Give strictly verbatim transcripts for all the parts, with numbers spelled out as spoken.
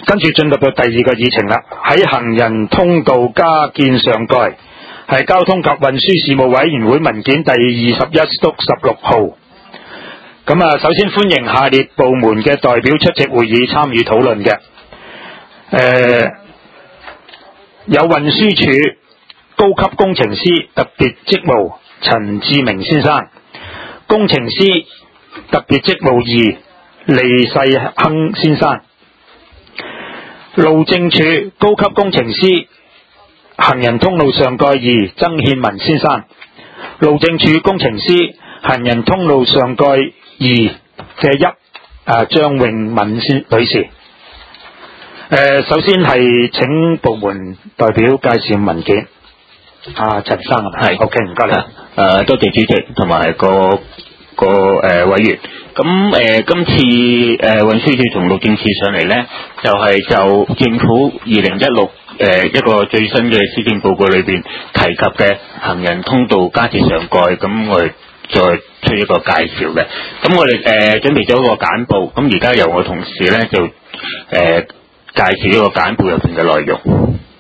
跟住進入到第二個議程啦，喺行人通道加建上蓋，係交通及運輸事務委員會文件第二十一督十六號。咁啊，首先歡迎下列部門嘅代表出席會議參與討論嘅。誒、呃，有運輸署高級工程師特別職務陳志明先生，工程師特別職務二利世亨先生。路政署高級工程師行人通路上蓋二曾憲文先生，路政署工程師行人通路上蓋二嘅一啊張穎敏先女士。誒、呃，首先係請部門代表介紹文件。啊，陳生係咪？係 ，OK， 唔該你。誒、 呃，多謝主席同埋個個誒、呃、委員。咁誒、呃，今次誒運輸署同路政署上嚟咧，就係、是、就政府二零一六誒一個最新嘅施政報告裏邊提及嘅行人通道加設上蓋，咁我哋再出一個介紹嘅。咁我哋誒、呃、準備咗一個簡報，咁而家由我同事咧就誒、呃、介紹呢個簡報入邊嘅內容。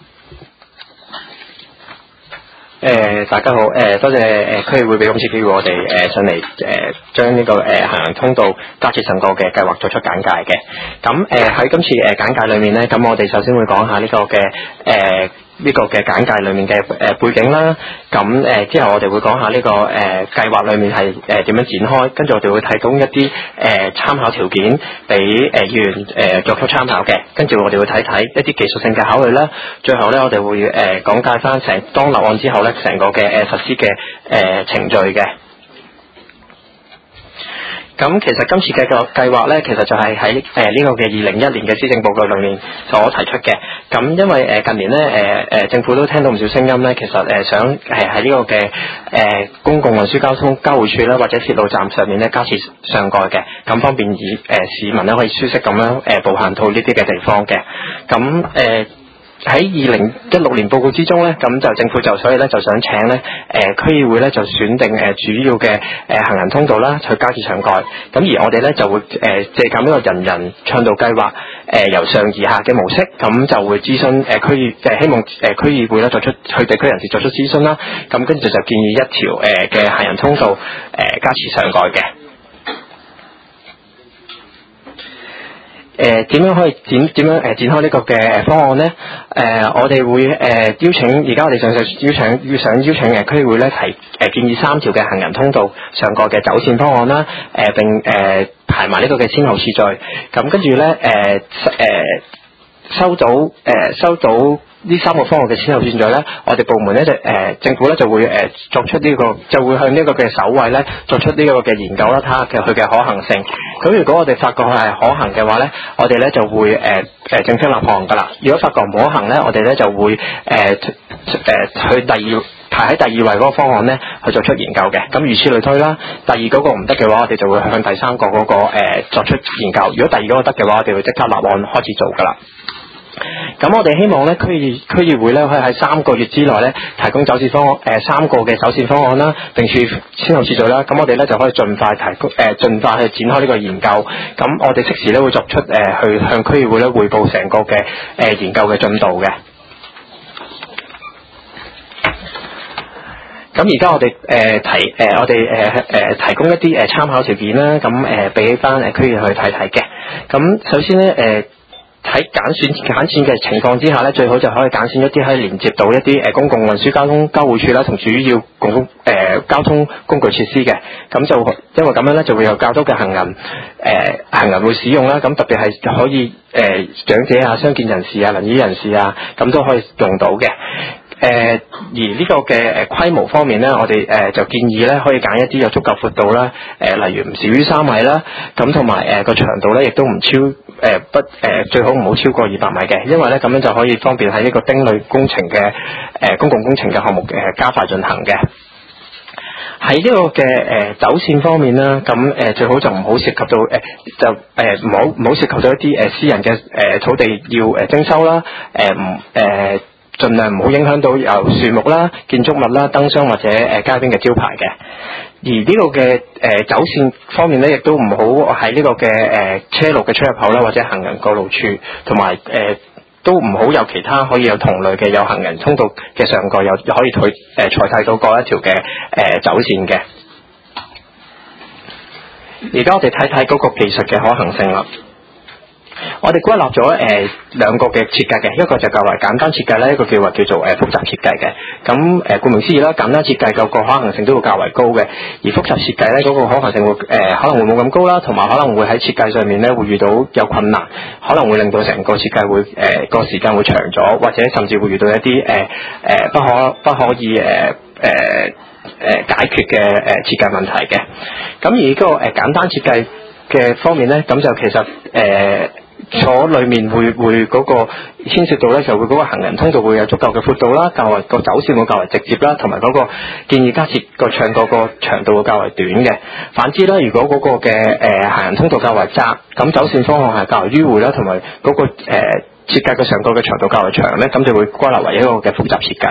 誒、呃，大家好，誒、呃，多謝誒區議會俾今次機會我哋誒、呃、上嚟誒將呢個誒、呃、行人通道加設上蓋嘅計劃作出簡介嘅。咁誒喺今次誒、呃、簡介裏面咧，咁我哋首先會講下呢個嘅誒。呃呢個嘅簡介裏面嘅誒、呃、背景啦，咁誒、呃、之後我哋會講下呢、這個誒、呃、計劃裏面係誒點樣展開，跟住我哋會提供一啲誒、呃、參考條件俾誒議員誒作出參考嘅，跟住我哋會睇睇一啲技術性嘅考慮啦，最後咧我哋會誒、呃、講解翻成當立案之後咧成個嘅誒、呃、實施嘅誒、呃、程序嘅。咁其實今次嘅個計劃咧，其實就係喺誒呢個嘅二零一年嘅施政報告裏面所提出嘅。咁因為誒、呃、近年咧誒誒政府都聽到唔少聲音咧，其實誒、呃、想係喺呢個嘅誒、呃、公共運輸交通交匯處啦，或者鐵路站上面咧加設上蓋嘅，咁方便以誒、呃、市民咧可以舒適咁樣誒步行到呢啲嘅地方嘅。咁誒。呃喺二零一六年報告之中咧，咁就政府就所以咧就想請咧誒區議會咧就選定誒主要嘅誒、呃、行人通道啦，去加設上蓋。咁而我哋咧就會誒、呃、借鑑呢個人人暢道計劃誒、呃、由上而下嘅模式，咁就會諮詢誒區議誒希望誒區議會咧作出去地區人士作出諮詢啦。咁跟住就建議一條誒嘅、呃、行人通道誒、呃、加設上蓋嘅。誒點、呃、樣可以展點樣誒展開呢個嘅方案咧？誒、呃、我哋會誒、呃、邀請，而家我哋上就邀請要想邀請誒區議會咧提誒、呃、建議三條嘅行人通道上蓋嘅走線方案啦。誒、呃、並誒、呃、排埋呢個嘅先後次序。咁跟住咧誒誒收到誒、呃、收到呢三個方案嘅先後次序咧，我哋部門咧就誒、呃、政府咧就會誒、呃、作出呢、這個就會向呢個嘅首位咧作出呢個嘅研究啦，睇下其實佢嘅可行性。咁如果我哋發覺係可行嘅話咧，我哋咧就會誒誒、呃、正式立項噶啦。如果發覺唔可行咧，我哋咧就會誒誒、呃呃、去第二排喺第二位嗰個方案咧去作出研究嘅。咁如此類推啦。第二嗰個唔得嘅話，我哋就會向第三個嗰、那個誒、呃、作出研究。如果第二嗰個得嘅話，我哋會即刻立案開始做噶啦。咁我哋希望咧區議區議會咧可以喺三個月之內咧提供走線方案，誒、呃、三個嘅走線方案啦，並處先後次序啦。咁我哋咧就可以盡快提供，誒、呃、盡快去展開呢個研究。咁我哋適時咧會作出誒、呃、去向區議會咧匯報成個嘅誒、呃、研究嘅進度嘅。咁而家我哋誒、呃、提誒、呃、我哋誒誒提供一啲誒參考條件啦，咁誒俾翻誒區議去睇睇嘅。咁首先咧誒。呃喺揀選揀選嘅情況之下咧，最好就可以揀選一啲可以連接到一啲誒公共運輸交通交匯處啦，同主要公共誒交通工具設施嘅。咁就因為咁樣咧，就會有較多嘅行人誒、呃、行人會使用啦。咁特別係可以誒、呃、長者啊、傷健人士啊、輪椅人士啊，咁都可以用到嘅。誒、呃、而呢個嘅誒規模方面咧，我哋誒、呃、就建議咧可以揀一啲有足夠闊度啦，誒、呃、例如唔少於三米啦，咁同埋誒個長度咧亦都唔超誒、呃、不誒、呃、最好唔好超過二百米嘅，因為咧咁樣就可以方便喺呢個丁類工程嘅誒、呃、公共工程嘅項目誒、呃、加快進行嘅。喺呢個嘅誒、呃、走線方面啦，咁誒、呃、最好就唔好涉及到誒、呃、就誒唔好唔好涉及到一啲誒、呃、私人嘅誒、呃、土地要誒徵收啦，誒唔誒。 盡量唔好影響到由樹木啦、建築物啦、燈箱或者誒、呃、街邊嘅招牌嘅。而呢個嘅誒、呃、走線方面咧，亦都唔好喺呢個嘅誒、呃、車路嘅出入口啦，或者行人過路處，同埋誒都唔好有其他可以有同類嘅有行人通道嘅上蓋有可以取誒採睇到嗰一條嘅誒、呃、走線嘅。而家我哋睇睇嗰個技術嘅可行性啦。我哋歸納咗誒兩個嘅設計嘅，一個就較為簡單設計咧，一個叫話叫做誒、呃、複雜設計嘅。咁誒、呃、顧名思義啦，簡單設計個個可行性都會較為高嘅，而複雜設計咧嗰、那個可行性會誒、呃、可能會冇咁高啦，同埋可能會喺設計上面咧會遇到有困難，可能會令到成個設計會誒個、呃、時間會長咗，或者甚至會遇到一啲誒誒不可不可以誒誒。呃呃誒、呃、解決嘅誒、呃、設計問題嘅。咁而嗰、這個誒、呃、簡單設計嘅方面咧，咁就其實誒、呃、坐裡面會會嗰個牽涉到咧，就會嗰個行人通道會有足夠嘅闊度啦，較為個走線會較為直接啦，同埋嗰個建議加設個唱個個長度會較為短嘅。反之啦，如果嗰個嘅誒、呃、行人通道較為窄，咁走線方向係較為迂迴啦，同埋嗰個誒、呃、設計嘅上個嘅長度較為長咧，咁就會歸納為一個嘅複雜設計。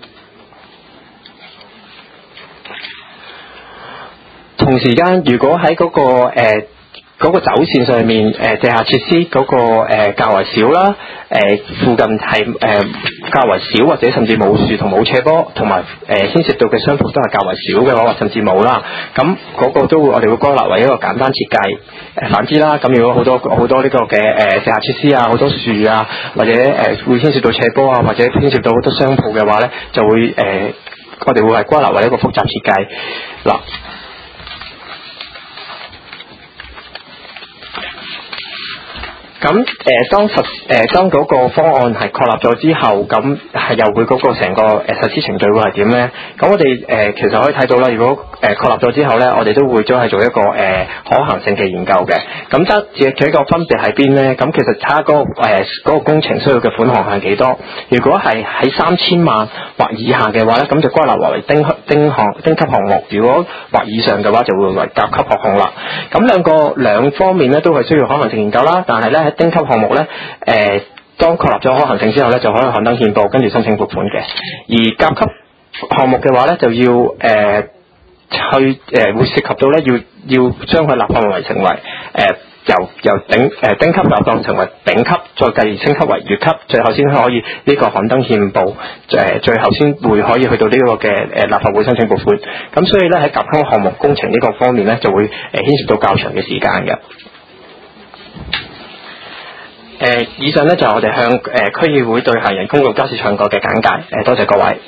同時間，如果喺嗰、那個誒嗰、呃那個走線上面，誒、呃、地下設施嗰、那個誒、呃、較為少啦，誒、呃、附近係誒、呃、較為少或者甚至冇樹同冇斜坡，同埋誒牽涉到嘅商鋪都係較為少嘅話，或甚至冇啦。咁嗰個都會我哋會歸納為一個簡單設計。誒、呃、反之啦，咁如果好多好多呢個嘅誒、呃、地下設施啊，好多樹啊，或者誒、呃、會牽涉到斜坡啊，或者牽涉到好多商鋪嘅話咧，就會誒、呃、我哋會係歸納為一個複雜設計嗱。咁誒、呃，當實誒、呃、當嗰個方案係確立咗之後，咁係又會嗰個成個誒、呃、實施程序會係點咧？咁我哋誒、呃、其實可以睇到啦，如果誒、呃、確立咗之後咧，我哋都會將係做一個誒、呃、可行性嘅研究嘅。咁得只佢個分別喺邊咧？咁其實睇下嗰個誒、呃嗰個工程需要嘅款項係幾多？如果係喺三千萬或以下嘅話咧，咁就歸納為丁丁項丁級項目；如果或以上嘅話，就會為甲級項目啦。咁兩個兩方面咧都係需要可行性研究啦，但係咧喺丁級項目咧，誒、呃、當確立咗可行性之後咧，就可以刊登憲報，跟住申請撥款嘅。而甲級項目嘅話咧，就要誒、呃、去誒、呃、會涉及到咧，要要將佢立項為成為誒、呃、由由頂誒、呃、丁級立項成為頂級，再繼而升級為乙級，最後先可以呢個刊登憲報，誒、呃、最後先會可以去到呢個嘅誒、呃、立法會申請撥款。咁所以咧喺甲級項目工程呢個方面咧，就會誒、呃、牽涉到較長嘅時間嘅。誒、呃，以上咧就係我哋向誒、呃、區議會對行人公路加設唱角嘅簡介。誒、呃，多謝各位。 誒、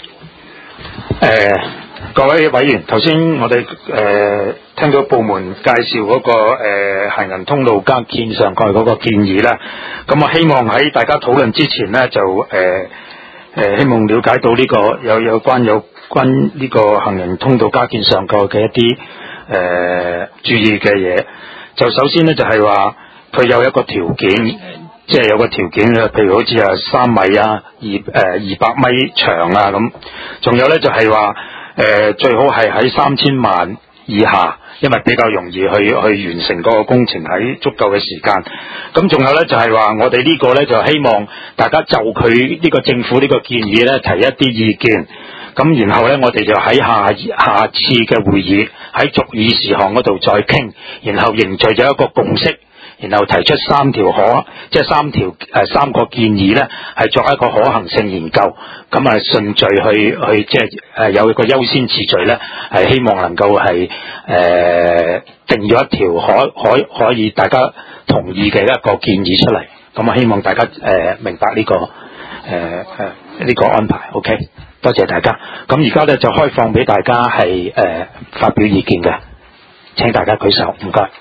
呃，各位委員，頭先我哋誒、呃、聽到部門介紹嗰、那個誒、呃、行人通道加建上蓋嗰個建議啦。咁我希望喺大家討論之前咧，就誒誒、呃呃、希望了解到呢、這個有有關有關呢個行人通道加建上蓋嘅一啲誒、呃、注意嘅嘢。就首先咧就係話。佢有一個條件，即係有個條件嘅，譬如好似啊三米啊，二誒二百米長啊咁。仲有咧就係話誒最好係喺三千萬以下，因為比較容易去去完成嗰個工程喺足夠嘅時間。咁仲有咧就係話我哋呢個咧就希望大家就佢呢個政府呢個建議咧提一啲意見。咁然後咧我哋就喺下下次嘅會議喺逐議事項嗰度再傾，然後凝聚咗一個共識。然後提出三條可，即係三條誒、呃、三個建議咧，係作一個可行性研究。咁啊順序去去即係誒、呃、有一個優先次序咧，係希望能夠係誒、呃、定咗一條可可可以大家同意嘅一個建議出嚟。咁啊希望大家誒、呃、明白呢、這個誒誒呢個安排。OK， 多謝大家。咁而家咧就開放俾大家係誒、呃、發表意見嘅，請大家舉手，唔該。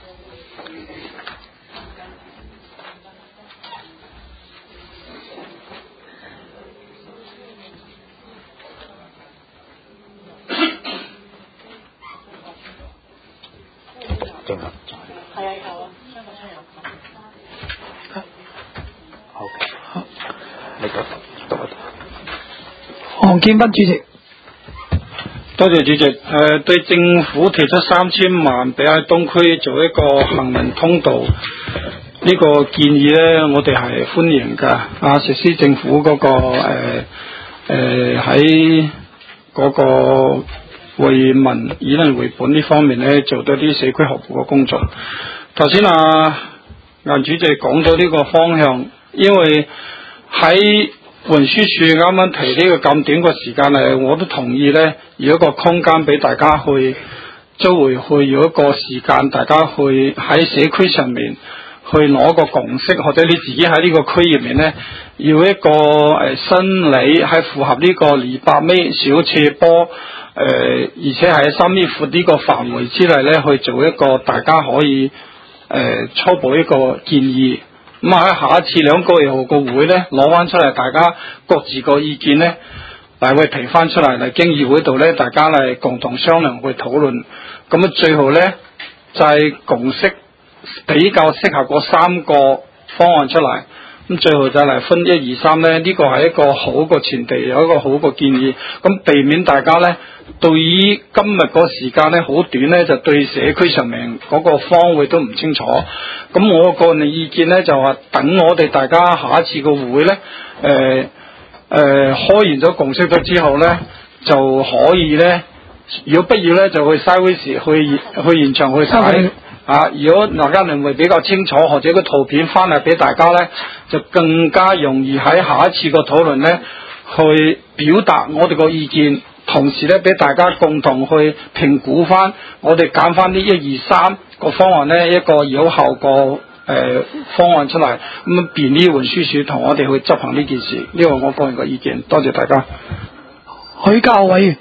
係啊，有啊，香港商有。好嘅，你講讀一讀。 黃建斌主席， 多謝主席。誒、呃，對政府提出三千萬俾喺東區做一個行人通道， 呢個建議咧，我哋係歡迎㗎。啊，實施政府嗰、那個誒誒喺嗰個為民以鄰為本呢方面咧，做多啲社區學府嘅工作。頭先啊，顏主席講咗呢個方向，因為喺運輸署啱啱提呢個咁短嘅時間咧，我都同意咧，有一個空間俾大家去周圍去，有一個時間大家去喺社區上面去攞個共識，或者你自己喺呢個區入面咧，要一個誒新理係符合呢個二百米小斜坡誒、呃，而且係三米闊呢個範圍之內咧，去做一個大家可以誒、呃、初步一個建議。咁喺下一次兩個月後個會咧，攞翻出嚟，大家各自個意見咧，嚟會提翻出嚟，嚟經議會度咧，大家嚟共同商量去討論。咁啊，最後咧就係、是、共識比較適合嗰三個方案出嚟。咁最後就嚟分一二三咧，呢個係一個好個前提，有一個好個建議。咁避免大家咧對於今日個時間咧好短咧，就對社區上面嗰個方位都唔清楚。咁我個人意見咧就話，等我哋大家下一次個會咧，誒、呃、誒、呃、開完咗共識咗之後咧，就可以咧，如果必要咧，就去嘥會時去去現場去睇。啊！如果大家認為比較清楚，或者個圖片翻嚟俾大家咧，就更加容易喺下一次個討論咧，去表達我哋個意見，同時咧俾大家共同去評估翻，我哋揀翻呢一二三個方案咧，一個有效個誒、呃、方案出嚟，咁便呢運輸署同我哋去執行呢件事。呢個我個人個意見，多謝大家。 許教委員，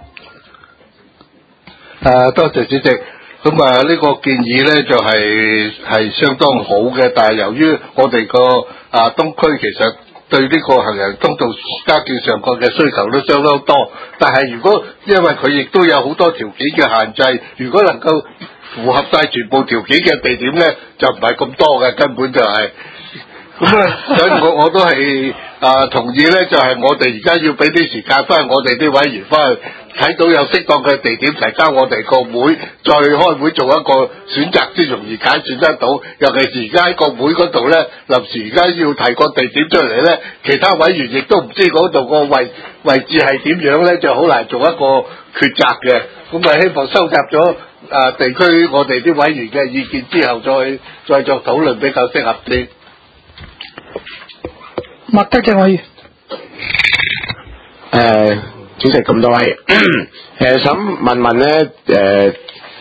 誒，多謝主席。咁啊，呢個建議咧就係、是、係相當好嘅，但係由於我哋個啊東區其實對呢個行人通道加建上蓋嘅需求都相當多，但係如果因為佢亦都有好多條件嘅限制，如果能夠符合晒全部條件嘅地點咧，就唔係咁多嘅，根本就係、是。咁啊，所以我我都係啊同意咧，就係、是、我哋而家要俾啲時間翻我哋啲委員翻去睇到有適當嘅地點提交我哋個會，再開會做一個選擇先容易揀選得到。尤其是而家喺個會嗰度咧，臨時而家要提個地點出嚟咧，其他委員亦都唔知嗰度個位位置係點樣咧，就好難做一個抉擇嘅。咁啊，希望收集咗啊地區我哋啲委員嘅意見之後，再再作討論比較適合啲。 麥德正委員， 誒，主席咁多位，誒想問問咧，誒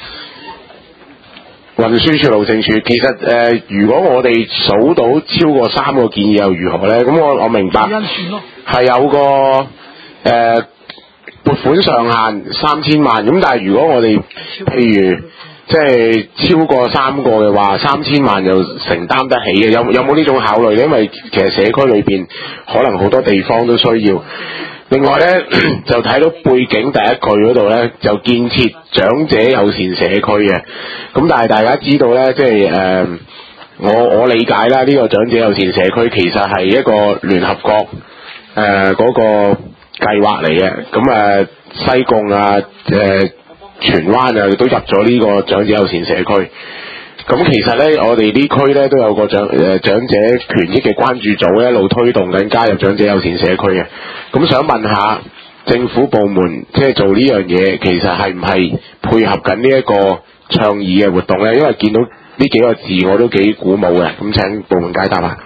運輸署路政署，其實誒如果我哋數到超過三個建議又如何咧？咁我我明白係有個誒撥款上限三千萬，咁但係如果我哋譬如即係超過三個嘅話，三千萬又承擔得起嘅，有有冇呢種考慮咧？因為其實社區裏邊可能好多地方都需要。另外咧就睇到背景第一句嗰度咧，就建設長者友善社區嘅。咁但係大家知道咧，即係誒、呃、我我理解啦，呢、這個長者友善社區其實係一個聯合國誒嗰、呃那個計劃嚟嘅。咁誒、呃、西貢啊誒。呃荃灣啊，都入咗呢個長者友善社區。咁其實咧，我哋呢區咧都有個長誒、呃、長者權益嘅關注組，一路推動緊加入長者友善社區嘅。咁想問下政府部門，即係做呢樣嘢，其實係唔係配合緊呢一個倡議嘅活動咧？因為見到呢幾個字，我都幾鼓舞嘅。咁請部門解答下。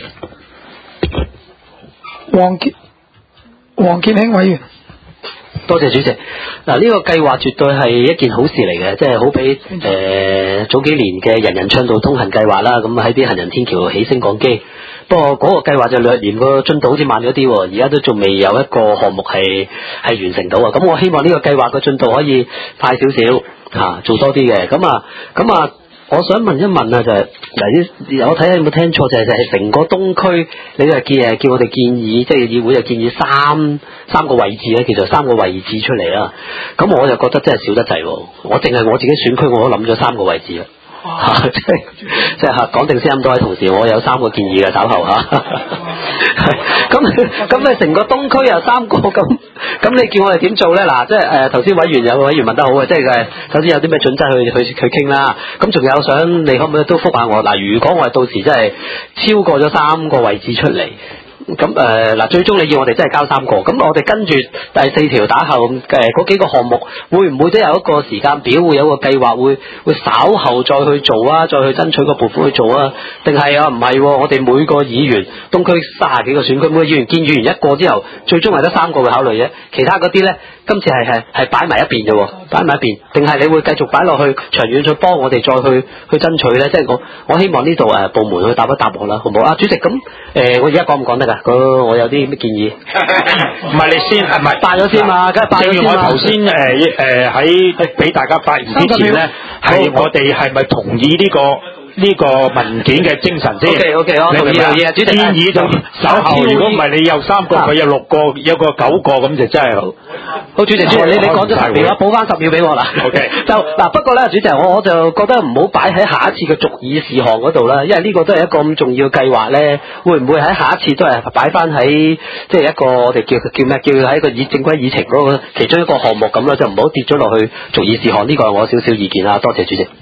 黃傑黃傑興委員。 多謝主席。嗱，呢個計劃絕對係一件好事嚟嘅，即係好比誒、呃、早幾年嘅人人暢道通行計劃啦，咁喺啲行人天橋起升降機。不過嗰個計劃就略嫌個進度好似慢咗啲，而家都仲未有一個項目係係完成到啊。咁我希望呢個計劃嘅進度可以快少少嚇，做多啲嘅。咁啊，咁啊。我想問一問啊，就係、是、嗱，我睇下有冇聽錯，就係就係成個東區，你就建誒叫我哋建議，即係議會就建議三三個位置咧，其實三個位置出嚟啦。咁我就覺得真係少得滯喎。我淨係我自己選區，我都諗咗三個位置啦。 嚇，即係即係嚇講定先咁多位同事，我有三個建議嘅稍後嚇。咁咁你成個東區有三個咁，咁你叫我哋點做咧？嗱，即係誒頭先委員有個委員問得好嘅，即係誒首先有啲咩準則去去去傾啦。咁仲有想你可唔可以都覆下我？嗱，如果我哋到時真係超過咗三個位置出嚟。咁誒嗱，最終你要我哋真係交三個，咁我哋跟住第四條打後誒嗰幾個項目，會唔會都有一個時間表，會有個計劃，會會稍後再去做啊，再去爭取個撥款去做啊？定係啊唔係？我哋每個議員東區三十幾個選區，每個議員見議員一個之後，最終係得三個會考慮啫，其他嗰啲咧，今次係係係擺埋一邊啫喎，擺埋一邊，定係你會繼續擺落去長遠去幫我哋再去去爭取咧？即係我我希望呢度誒部門去答一答我啦，好唔好啊？主席咁誒、呃，我而家講唔講得㗎？我有啲咩建議？ 唔係你先，唔係拜咗先嘛，梗係拜咗先嘛。正如我頭先誒誒喺俾大家發言之前咧，係我哋係咪同意呢、這個呢、這個文件嘅精神先 ？O K O K，我同意同意啊，主席。 建議就稍後，如果唔係你有三個，佢有六個，有個九個咁就真係好。好，主席，主席，你你講咗十秒啦，補翻十秒俾我啦。O K。就嗱，不過咧，主席，我我就覺得唔好擺喺下一次嘅續議事項嗰度啦，因為呢個都係一個咁重要嘅計劃咧，會唔會喺下一次都係擺翻喺即係一個我哋叫叫咩？叫喺個議正規議程嗰個其中一個項目咁啦，就唔好跌咗落去續議事項。呢個係我少少意見啦，多謝主席。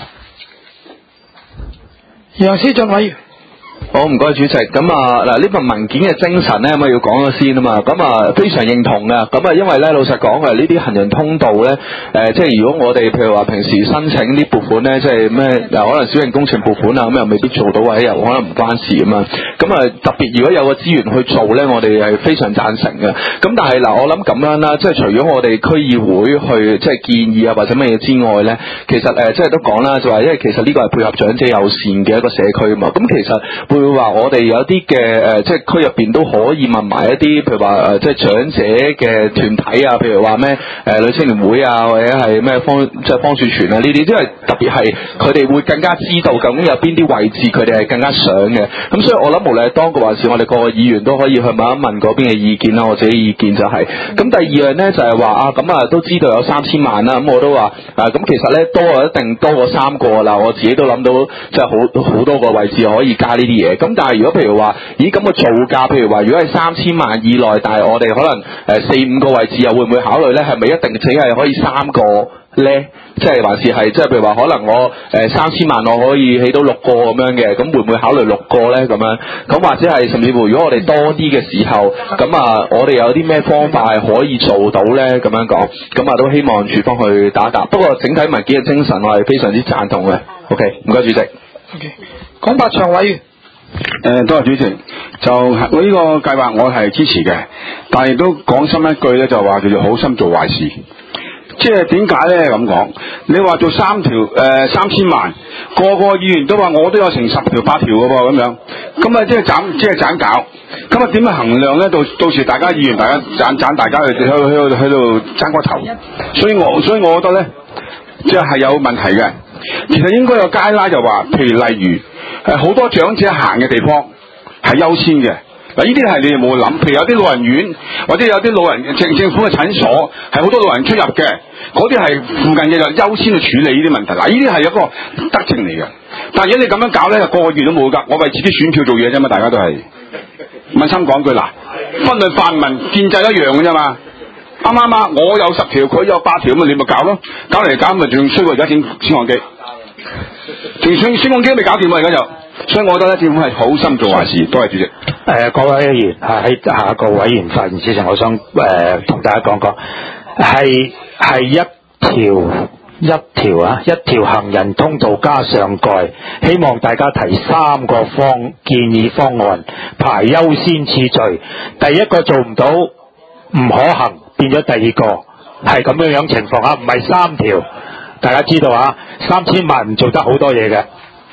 楊思俊委員。 好，唔該主席。咁啊嗱，呢份文件嘅精神咧，咁啊要講咗先啊嘛。咁啊非常認同嘅。咁啊因為咧老實講啊，呢啲行人通道咧，誒、呃、即係如果我哋譬如話平時申請啲撥款咧，即係咩嗱，可能小型工程撥款啊，咁又未必做到，或者又可能唔關事啊嘛。咁啊特別如果有個資源去做咧，我哋係非常贊成嘅。咁但係嗱，我諗咁樣啦，即係除咗我哋區議會去即係建議啊或者乜嘢之外咧，其實誒、呃、即係都講啦，就話因為其實呢個係配合長者友善嘅一個社區啊嘛。咁其實會話我哋有啲嘅誒，即係區入邊都可以問埋一啲，譬如話誒、呃，即係長者嘅團體啊，譬如話咩誒女青年會啊，或者係咩方即係方樹泉啊呢啲，因為特別係佢哋會更加知道究竟有邊啲位置佢哋係更加想嘅。咁所以我諗無論係當局還是我哋個個議員都可以去問一問嗰邊嘅意見啦。我自己意見就係、是，咁第二樣咧就係話啊，咁啊都知道有三千萬啦，咁我都話啊，咁其實咧多啊一定多過三個啦。我自己都諗到即係好好多個位置可以加呢啲嘢。咁但係如果譬如話，咦咁個造價，譬如話如果係三千萬以內，但係我哋可能誒四五個位置又會唔會考慮咧？係咪一定只係可以三個咧？即係還是係即係譬如話可能我誒三千萬我可以起到六個咁樣嘅，咁會唔會考慮六個咧？咁樣咁或者係甚至乎如果我哋多啲嘅時候，咁啊我哋有啲咩方法係可以做到咧？咁樣講，咁啊都希望署方去打答。不過整體文件嘅精神我係非常之贊同嘅。OK， 唔該主席。 OK， 講白場委員。 誒，多謝主席。就我呢個計劃我係支持嘅，但係亦都講深一句咧，就話叫做好心做壞事。即係點解咧咁講？你話做三條誒、呃、三千萬，個個議員都話我都有成十條八條嘅噃咁樣，咁啊即係斬即係斬搞，咁啊點樣衡量咧？到到時大家議員大家斬斬大家去去去去度爭個頭，所以我所以我覺得咧，即係係有問題嘅。其實應該有街拉就話，譬如例如誒好多長者行嘅地方係優先嘅。嗱，呢啲係你哋冇諗，譬如有啲老人院或者有啲老人政政府嘅診所係好多老人出入嘅，嗰啲係附近嘅就優先去處理呢啲問題。嗱，呢啲係一個德政嚟嘅。但係如果你咁樣搞咧，個個議員都冇㗎，我為自己選票做嘢啫嘛，大家都係問心講句嗱，分類泛民建制一樣嘅啫嘛。啱唔啱啊？我有十條，佢有八條，咁你咪搞咯，搞嚟搞咪仲衰過而家整升降機，仲升升降機都未搞掂啊！而家就。所以我覺得咧，政府係好心做壞事。多謝主席。誒、 呃，各位議員喺下一個委員發言之前，我想誒同、呃、大家講講，係係一條一條啊，一條行人通道加上蓋，希望大家提三個方建議方案，排優先次序。第一個做唔到，唔可行，變咗第二個，係咁樣樣情況啊，唔係三條。大家知道啊，三千萬唔做得好多嘢嘅。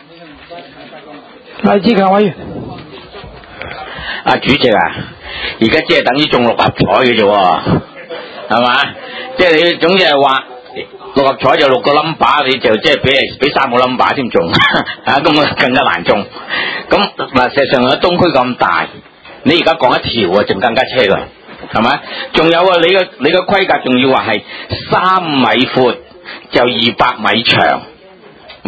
黎志強委員， 啊主席啊，而家即係等於中六合彩嘅啫，係嘛？即係你總之係話六合彩就六個 number， 你就即係俾俾三個 number 先中，啊咁啊更加難中。咁嗱，事實上喺東區咁大，你而家講一條啊，仲更加車㗎，係咪？仲有啊，你嘅你嘅規格仲要話係三米闊就二百米長，喂。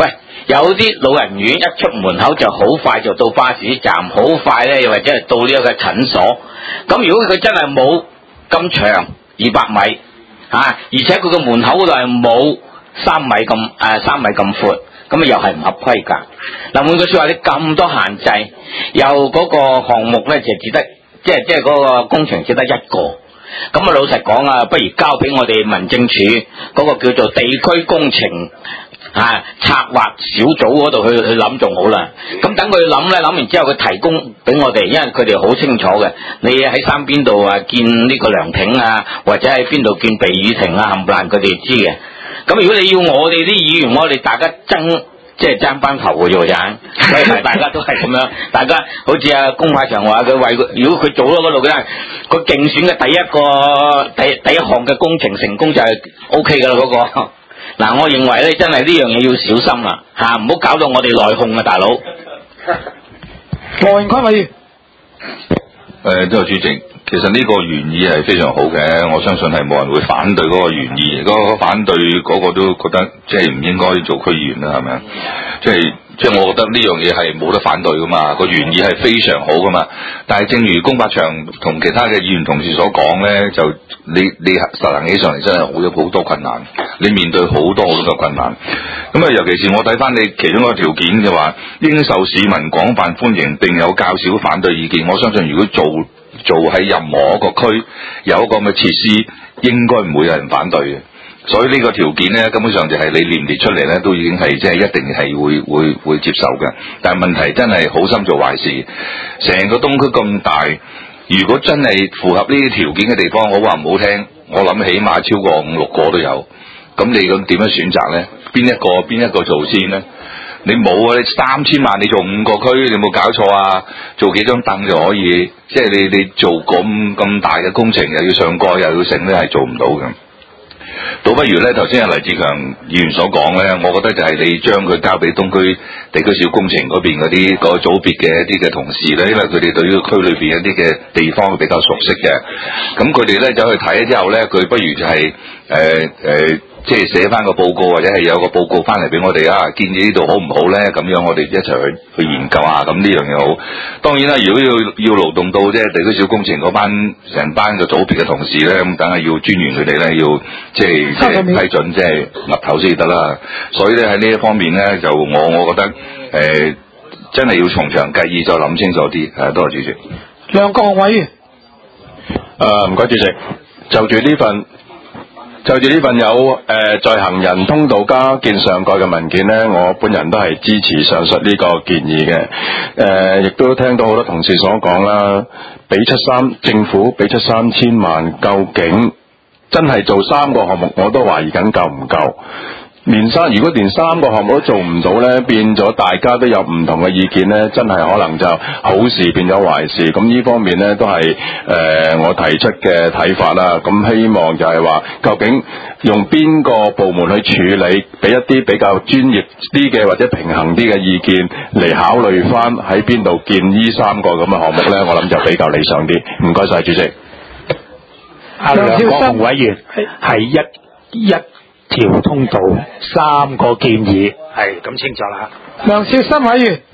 有啲老人院一出門口就好快就到巴士站，好快咧，又或者係到呢一個診所。咁如果佢真係冇咁長二百米啊，而且佢個門口嗰度係冇三米咁誒三米咁闊，咁啊又係唔合規格。嗱，換句說話，你咁多限制，又嗰個項目咧就只得即係即係嗰個工程只得一個。咁啊，老實講啊，不如交俾我哋民政處嗰個叫做地區工程啊策劃小組嗰度去去諗仲好啦。咁等佢諗咧，諗完之後佢提供俾我哋，因為佢哋好清楚嘅。你喺山邊度啊建呢個涼亭啊，或者喺邊度建避雨亭啊，冚唪唥佢哋知嘅。咁如果你要我哋啲議員，我哋大家爭。即係爭班頭嘅啫，咋？所以大家都係咁樣，大家好似阿龔柏祥話佢為佢，如果佢做咗嗰度嘅，佢競選嘅第一個第第一項嘅工程成功就係 O K 噶啦嗰個。嗱，我認為咧真係呢樣嘢要小心啦，吓唔好搞到我哋內訌啊，大佬。 羅榮坤委員。 誒，都係主席。其實呢個原意係非常好嘅，我相信係冇人會反對嗰個原意。嗰個反對嗰個都覺得即係唔應該做區議員啦，係咪啊？即係即係我覺得呢樣嘢係冇得反對噶嘛，個原意係非常好噶嘛。但係正如龔柏祥同其他嘅議員同事所講咧，就你你實行起上嚟真係好有好多困難，你面對好多好多嘅困難。咁啊，尤其是我睇翻你其中一個條件嘅話，應受市民廣泛歡迎，並有較少反對意見。我相信如果做做喺任何一個區有一個咁嘅設施，應該唔會有人反對嘅。所以呢個條件呢，根本上就係你列唔列出嚟呢，都已經係即係一定係會會會接受嘅。但係問題真係好心做壞事，成個東區咁大，如果真係符合呢啲條件嘅地方，我話唔好聽，我諗起碼超過五六個都有。咁你咁點樣選擇呢？邊一個邊一個做先呢？你冇啊！你三千萬，你做五個區，你有冇搞錯啊？做幾張凳就可以，即係你你做咁咁大嘅工程，又要上蓋又要成咧，係做唔到嘅。倒不如咧，頭先阿黎志強議員所講咧，我覺得就係你將佢交俾東區地區小工程嗰邊嗰啲嗰個組別嘅一啲嘅同事咧，因為佢哋對於區裏邊一啲嘅地方比較熟悉嘅。咁佢哋咧走去睇之後咧，佢不如就係誒誒。呃呃即係寫翻個報告，或者係有個報告翻嚟俾我哋啊，建議呢度好唔好咧？咁樣我哋一齊去去研究下，咁呢樣嘢好。當然啦，如果要要勞動到即係地區小工程嗰班成班嘅組別嘅同事咧，咁梗係要專員佢哋咧，要即係即係批准，即係岌頭先得啦。所以咧喺呢一方面咧，就我我覺得誒、呃、真係要從長計議，再諗清楚啲。誒，多謝主席。 梁國雄委員。 誒，唔該主席，就住呢份。就住呢份有誒、呃、在行人通道加建上蓋嘅文件呢，我本人都係支持上述呢個建議嘅。誒、呃，亦都聽到好多同事所講啦，俾出三政府俾出三千萬，究竟真係做三個項目，我都懷疑緊夠唔夠。連三如果連三個項目都做唔到呢，變咗大家都有唔同嘅意見呢，真係可能就好事變咗壞事。咁呢方面呢，都係誒、呃、我提出嘅睇法啦。咁希望就係話，究竟用邊個部門去處理，俾一啲比較專業啲嘅或者平衡啲嘅意見嚟考慮翻喺邊度建呢三個咁嘅項目呢，我諗就比較理想啲。唔該晒主席。 阿梁國雄委員係一一。條通道三個建議係咁清楚啦。 梁少新委員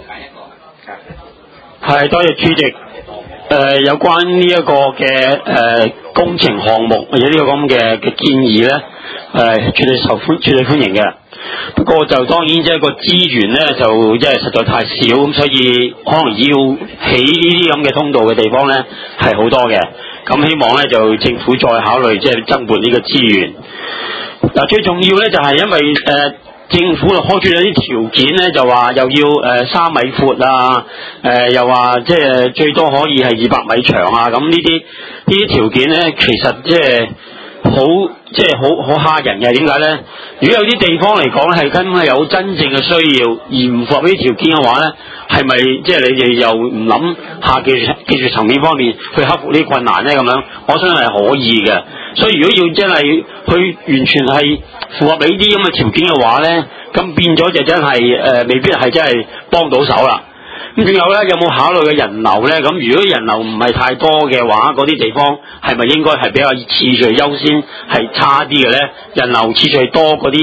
係多謝主席。誒、呃，有關呢一個嘅誒、呃、工程項目或者呢個咁嘅嘅建議咧，誒、呃，絕對受歡絕對歡迎嘅。不過就當然即係個資源咧，就因為實在太少，咁所以可能要起呢啲咁嘅通道嘅地方咧係好多嘅。咁希望咧就政府再考慮即係增撥呢個資源。嗱，最重要咧就係因為誒、呃、政府就開出咗啲條件咧，就話又要誒三、呃、米闊啊，誒、呃、又話即係最多可以係二百米長啊，咁呢啲呢啲條件咧，其實即係好即係好好嚇人嘅。點解咧？如果有啲地方嚟講咧，係根本係有真正嘅需要，而唔符合呢啲條件嘅話咧，係咪即係你哋又唔諗下技術技術層面方面去克服呢啲困難咧？咁樣我相信係可以嘅。所以如果要真係去完全係符合你呢啲咁嘅條件嘅話咧，咁變咗就真係誒、呃、未必係真係幫到手啦。咁仲有咧，有冇考慮嘅人流咧？咁如果人流唔係太多嘅話，嗰啲地方係咪應該係比較次序優先係差啲嘅咧？人流次序多嗰啲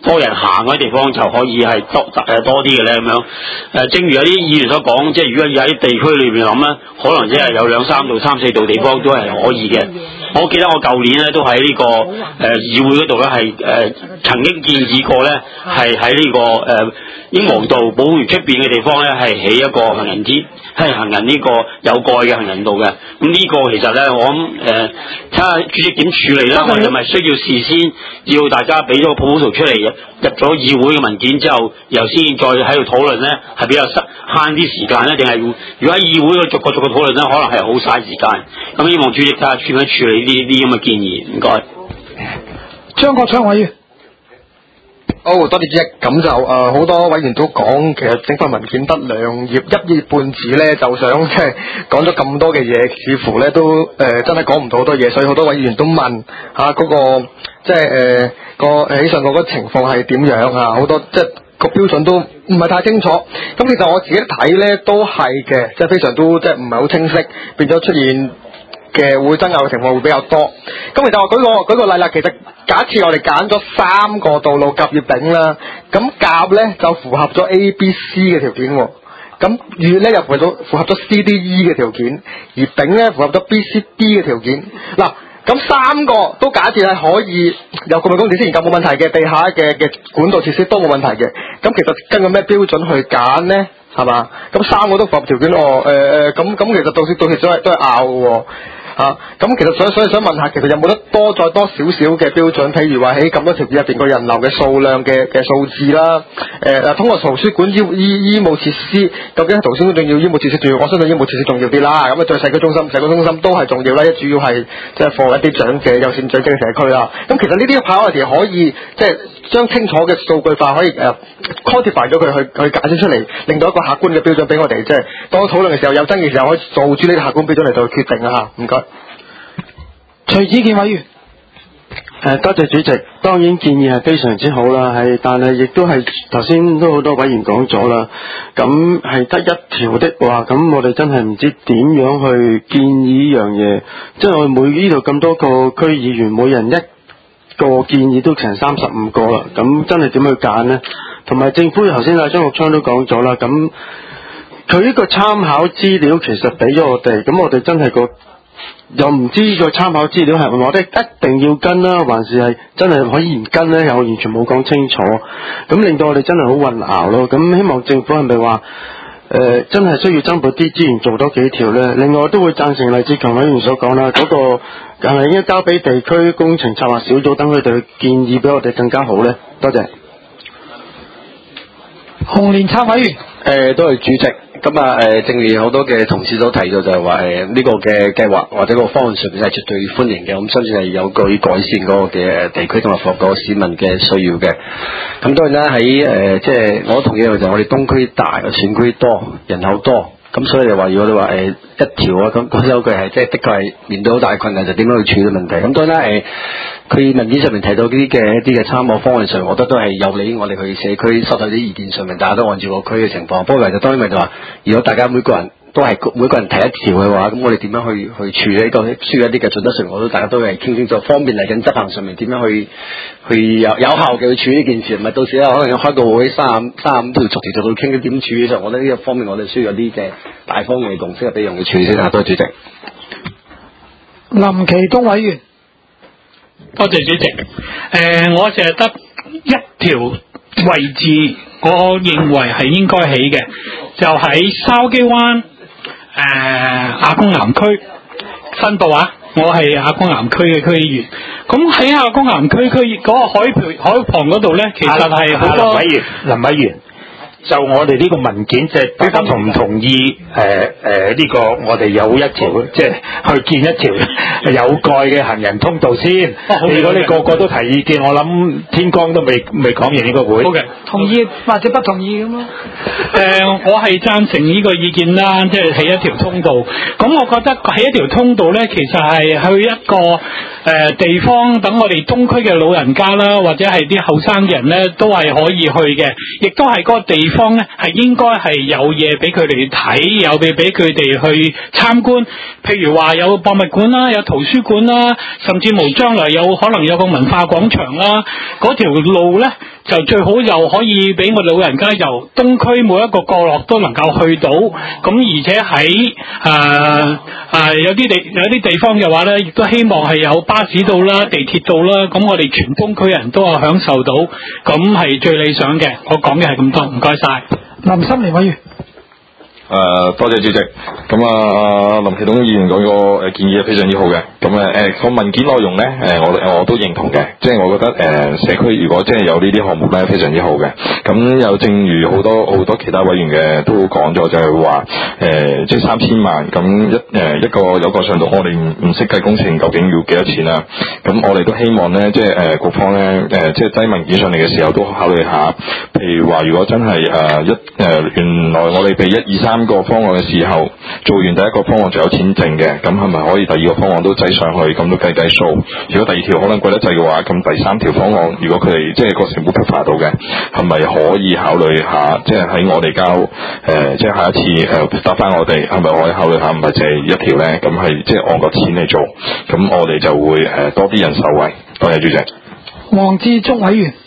多人行嗰啲地方就可以係多誒多啲嘅咧咁樣。誒，正如有啲議員所講，即係如果有啲地區裏邊諗咧，可能只係有兩三度、三四度地方都係可以嘅。我記得我舊年咧都喺呢、這個誒、呃、議會嗰度咧係誒曾經建議過咧，係喺呢個誒、呃、英皇道寶湖出邊嘅地方咧係起一個行人天，係行人呢個有蓋嘅行人道嘅。咁呢個其實咧，我諗誒睇下主席點處理啦，我哋咪需要事先要大家俾咗個 proposal 出嚟，入咗議會嘅文件之後，然後先再喺度討論咧，係比較慳啲時間咧，定係如果喺議會度逐個逐個討論咧，可能係好嘥時間。咁希望主席睇下處唔處理呢啲咁嘅建議，唔該。 張國昌委員。 好，多謝主席。咁就誒好、呃、多委員都講，其實整份文件得兩頁，一頁半紙咧，就想即係講咗咁多嘅嘢，似乎咧都誒、呃、真係講唔到好多嘢，所以好多委員都問嚇嗰、啊那個即係誒個誒起上嗰個情況係點樣啊？好多即係個標準都唔係太清楚。咁其實我自己睇咧都係嘅，即係非常都即係唔係好清晰，變咗出現嘅會爭拗嘅情況會比較多。咁其實我舉個舉個例啦，其實假設我哋揀咗三個道路甲乙丙啦，咁甲咧就符合咗 A、B、C 嘅條件喎，咁乙咧又符合咗符合咗 C、D、E 嘅條件，而丙咧符合咗 B、C、D 嘅條件。嗱，咁三個都假設係可以由公共工程師研究冇問題嘅，地下嘅嘅管道設施都冇問題嘅。咁其實根據咩標準去揀咧？係嘛？咁三個都符合條件哦。誒誒，咁咁其實到時到時都係都係拗喎。啊，咁其實所以所以想問下，其實有冇得多再多少少嘅標準？譬如話喺咁多條件入邊個人流嘅數量嘅嘅數字啦，誒、呃、通過圖書館醫醫醫務設施，究竟係圖書館重要，醫務設施重要？我相信醫務設施重要啲啦。咁啊，再社區中心、社區中心都係重要啦。一主要係即係放一啲長者、優先長者嘅社區啦。咁其實呢啲 priority 可以即係將清楚嘅數據化，可以誒、呃、quantify 咗佢去去解釋出嚟，令到一個客觀嘅標準俾我哋，即係當討論嘅時候有爭議嘅時候，可以做住呢個客觀標準嚟到決定啊嚇。唔該。 徐子健委員。 誒，多謝主席。當然建議係非常之好啦，係，但係亦都係頭先都好多委員講咗啦。咁係得一條的話，咁我哋真係唔知點樣去建議呢樣嘢。即係我哋每呢度咁多個區議員，每人一個建議都成三十五個啦。咁真係點去揀呢？同埋政府頭先阿張國昌都講咗啦，咁佢呢個參考資料其實俾咗我哋，咁我哋真係個。又唔知個參考資料係咪我哋一定要跟啦，還是係真係可以唔跟呢？又完全冇講清楚，咁令到我哋真係好混淆咯。咁希望政府係咪話誒真係需要增撥啲資源做多幾條呢？另外都會贊成黎志強委員所講啦，嗰、那個係咪應該交俾地區工程策劃小組等佢哋建議俾我哋更加好呢？多謝。 洪連策委員。 誒，多謝主席。咁啊，誒，正如好多嘅同事都提到，就係話誒呢個嘅計劃或者個方案上面係絕對歡迎嘅，咁相信係有據改善嗰個嘅地區同埋符合市民嘅需要嘅。咁當然啦，喺誒即係我同意就係我哋東區大，選區多，人口多。咁所以就話，如果你話誒、呃、一條啊，咁嗰有句係即係的確係面對好大困難，就點樣去處理問題。咁當然啦，誒、呃、佢文件上面提到啲嘅一啲嘅參考方案上，我覺得都係有利我哋去社區收集啲意見上面，大家都按照個區嘅情況。不過就當然咪就話，如果大家每個人都係每個人提一條嘅話，咁我哋點樣去去處理呢個需要一啲嘅準則上，我都大家都係傾清楚，方便嚟緊執行上面點樣去去有有效嘅去處理呢件事，唔係到時咧可能要開個會三三五條逐條逐條傾點處理上，我覺得呢個方面我哋需要有啲嘅大方向嘅共識，俾用嘅處理先啊！多謝主席。 林奇東委員。 多謝主席。誒、呃，我淨係得一條位置，我認為係應該起嘅，就喺筲箕灣誒亞公岩區申報啊！我係亞公岩區嘅區議員。咁喺亞公岩區區嗰個海旁海旁嗰度咧，其實係好多。 林委員，林委員。就我哋呢個文件，即係大家同唔同意？誒誒呢個我哋有一條，即係去建一條有蓋嘅行人通道先。哦、如果你個個都提意見，我諗天光都未未講完呢個會。 好嘅， 同意或者不同意咁咯。 誒、呃，我係贊成呢個意見啦，即係起一條通道。咁我覺得起一條通道咧，其實係去一個誒、呃、地方，等我哋東區嘅老人家啦，或者係啲後生嘅人咧，都係可以去嘅，亦都係嗰個地方。 方咧係應該係有嘢俾佢哋睇，有嘢俾佢哋去參觀。譬如話有博物館啦，有圖書館啦，甚至乎將來有可能有個文化廣場啦。嗰條路咧就最好又可以俾我哋老人家由東區每一個角落都能夠去到。咁而且喺誒誒有啲地有啲地方嘅話咧，亦都希望係有巴士到啦、地鐵到啦。咁我哋全東區人都有享受到，咁係最理想嘅。我講嘅係咁多，唔該晒。 林心廉委員。 誒、呃，多謝主席。咁啊，林啟東議員嗰個誒建議係非常之好嘅。咁誒誒個文件內容咧，誒我我都認同嘅。即係我覺得誒、呃、社區如果真係有呢啲項目咧，非常之好嘅。咁又正如好多好多其他委員嘅都講咗，就係話誒，即係三千萬咁一誒、呃、一個有個上到，我哋唔唔識計工程究竟要幾多錢啊？咁我哋都希望咧，即係誒各方咧誒、呃，即係低文件上嚟嘅時候都考慮下。譬如話，如果真係誒、呃、一誒、呃、原來我哋俾一二三個方案嘅時候，做完第一個方案就有錢剩嘅，咁係咪可以第二個方案都擠上去，咁都計計數？如果第二條可能貴得滯嘅話，咁第三條方案，如果佢哋即係個成本 cover 到嘅，係咪可以考慮下？即係喺我哋交誒、呃，即係下一次誒答翻我哋，係咪可以考慮下？唔係淨係一條咧，咁係即係按個錢嚟做，咁我哋就會誒、呃、多啲人受惠。多謝主席。 黃志忠委員。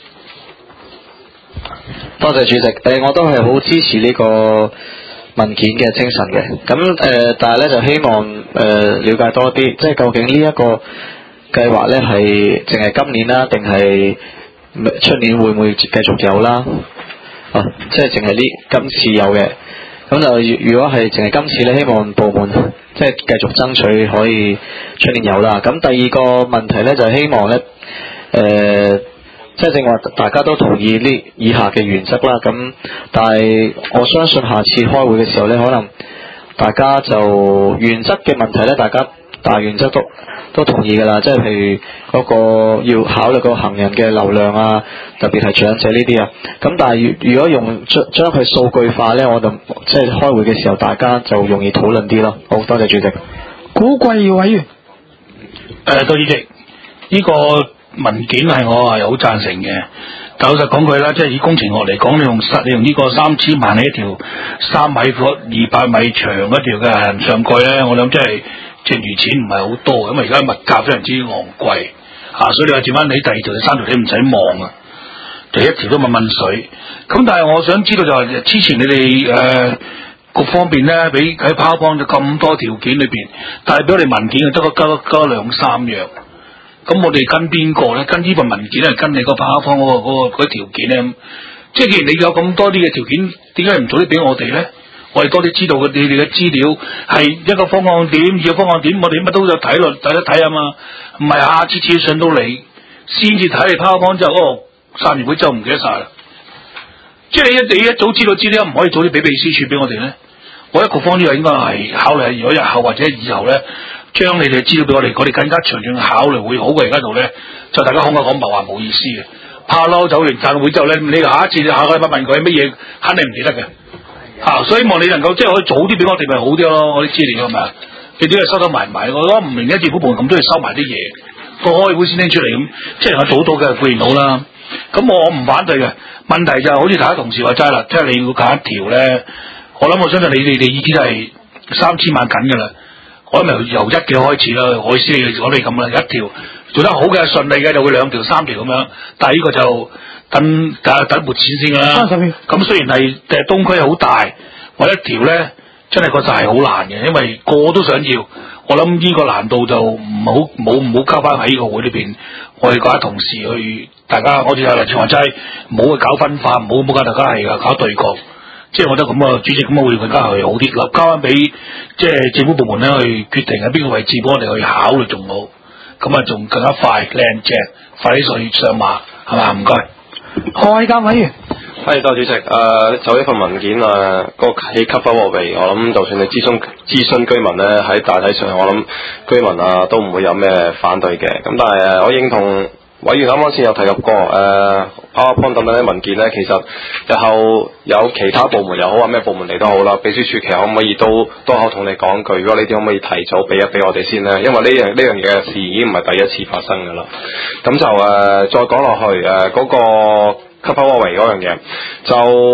多謝主席，誒、呃，我都係好支持呢個文件嘅精神嘅。咁誒、呃，但係咧就希望誒、呃、了解多啲，即係究竟呢一個計劃咧係淨係今年啦，定係出年會唔會繼續有啦？啊，即係淨係呢今次有嘅。咁就如果係淨係今次咧，希望部門即係繼續爭取可以出年有啦。咁第二個問題咧就係希望咧誒。呃即係正話，大家都同意呢以下嘅原則啦。咁，但係我相信下次開會嘅時候咧，可能大家就原則嘅問題咧，大家大原則都都同意㗎啦。即係譬如嗰個要考慮個行人嘅流量啊，特別係長者呢啲啊。咁但係如果用將將佢數據化咧，我就即係開會嘅時候，大家就容易討論啲咯。好，多謝主席。 古貴耀委員。 誒，多謝主席。呢個文件係我係好贊成嘅，但老實講句啦，即係以工程學嚟講，你用實你用呢個三千萬喺一條三米闊、二百米長一條嘅行人上蓋咧，我諗真係剩餘錢唔係好多，因為而家物價非常之昂貴啊，所以你話轉翻你第二條、第三條你唔使望啊，就一條都問問水。咁但係我想知道就係、是、之前你哋誒各方面咧，俾喺 PowerPoint 咗咁多條件裏邊，但係俾我哋文件就得個加加兩三樣。咁我哋跟邊個咧？跟呢份文件咧，跟你個 PowerPoint 嗰個嗰個嗰條件咧？即係既然你有咁多啲嘅條件，點解唔早啲俾我哋咧？我哋多啲知道佢你哋嘅資料係一個方案點，二個方案點，我哋乜都有睇落睇一睇啊嘛。唔係下次次上到嚟先至睇你 PowerPoint 之後，哦，散完會之後唔記得晒啦。即係你一你一早知道資料，唔可以早啲俾秘書處俾我哋咧？我一個方呢個應該係考慮，如果日後或者以後咧。將你哋資料俾我哋，我哋更加詳盡考慮會好過而家度咧，就大家講講講白話冇意思嘅。怕嬲走完散會之後咧，你下一次下個禮拜問佢乜嘢，肯定唔記得嘅。嚇、啊，所以希望你能夠即係可以早啲俾我哋咪好啲咯，我啲資料係咪啊？你點解收得埋埋？我覺得唔明點解政府部門咁中意收埋啲嘢，個開會先拎出嚟咁，即係我早到嘅固然好啦。咁我唔反對嘅，問題就係、是、好似大家同事話齋啦，即係你要揀一條咧，我諗我相信你哋哋意見係三千萬緊㗎啦。我諗由由一嘅開始啦，我意思係我哋咁啦，一條做得好嘅順利嘅就會兩條三條咁樣，但係呢個就等等等撥錢先㗎啦。咁雖然係誒東區好大，我一條咧真係確實係好難嘅，因為個個都想要。我諗呢個難度就唔好冇唔好交翻喺呢個會裏邊，我哋嗰啲同事去大家，好似阿黎志華齋，唔好去搞分化，唔好唔好搞大家係搞對抗。即係我覺得咁啊，主席咁啊會更加係好啲，嗱交翻俾即係政府部門咧去決定喺邊個位置幫我哋去考慮仲好，咁啊仲更加快靚正，快啲上上馬係嘛？唔該。 何偉監委員。 係，多謝主席。誒、呃，就呢份文件啊，個起級分和位，我諗就算你諮詢諮詢居民咧，喺大體上我諗居民啊都唔會有咩反對嘅。咁但係誒，我認同委員啱啱先有提及過誒 PowerPoint 等等啲文件咧，其實日後有其他部門又好啊，咩部門嚟都好啦，秘書處其實可唔可以都多口同你講句，如果你哋可唔可以提早俾一俾我哋先咧？因為呢樣呢樣嘢嘅事已經唔係第一次發生㗎啦。咁就誒、呃、再講落去誒嗰、呃那個。吸收圍嗰樣嘢，就